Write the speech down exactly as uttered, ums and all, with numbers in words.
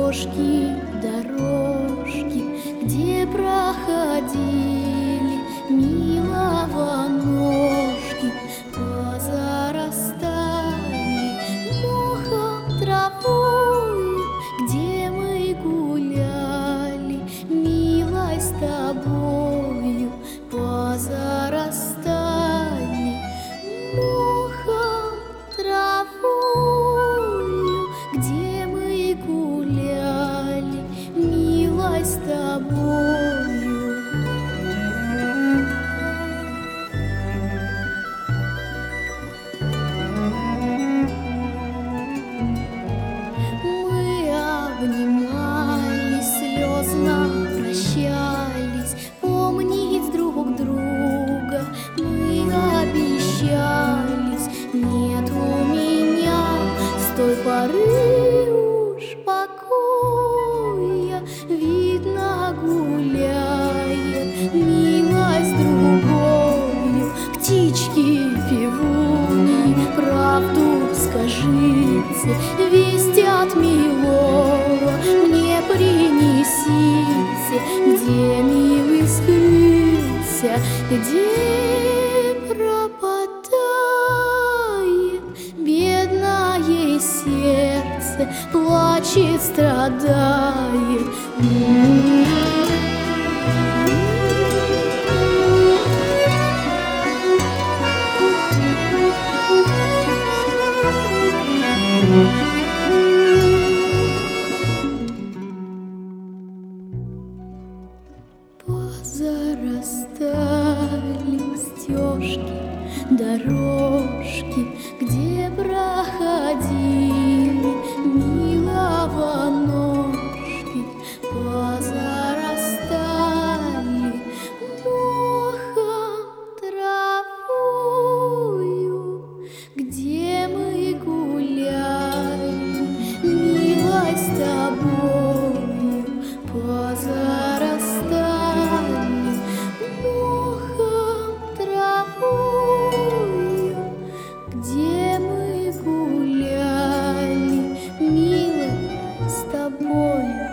стежки, дорожки, где проходили милого ножки, позарастали мохом, травою, где мы гуляли, милой, с тобою, позарастали мохом, травою, где мы гуляли, милой, с тобою. Мы обнимались, слезно прощались, помнить друг друга мы обещались. Нет у меня с той поры уж покоя, видно, гуляет милая с другою. Птички, певуни, правду скажите, весть от милого мне принесите, где милый скрылся, где пропадает бедное сердце, плачет, страдает. Позарастали стежки, дорожки, где проходили милого ножки, позарастали мохом, травою, где мы гуляли, милой, с тобою, позарастали мохом, травою, где мы гуляли, милой, с тобою.